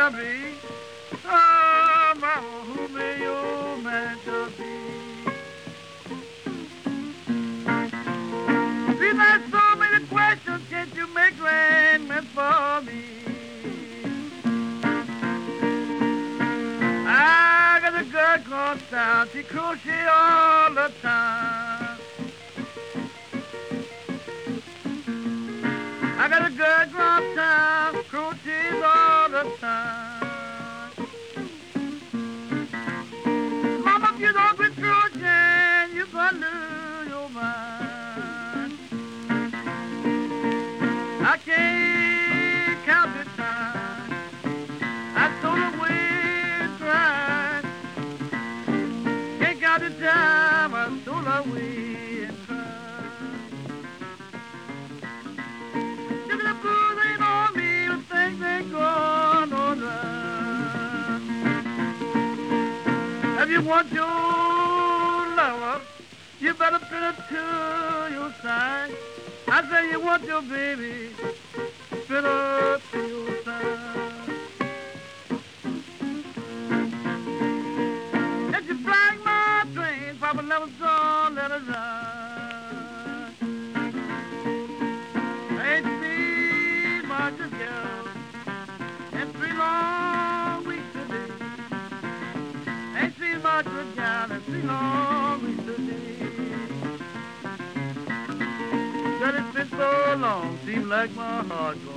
be? Oh, mama, who may your man to be? We've had so many questions, can't you make arrangements for me? I got a girl called Town, she crochet all the time. I got a girl called Town, crochets all the time. Mama, if you don't quit crocheting, you're gonna lose your mind. I can't count the time I told her we tried. Can't count the time I told her we tried. If the blues ain't on me, the things ain't going on right. If you want your lover, you better put it to your side. I say you want your baby, put her to your side. If you flag my train, Papa never saw let it ride. I ain't seen much of girl in 3 long weeks today. Ain't seen much of girl in 3 long weeks today. That it's been so long, seems like my heart gone.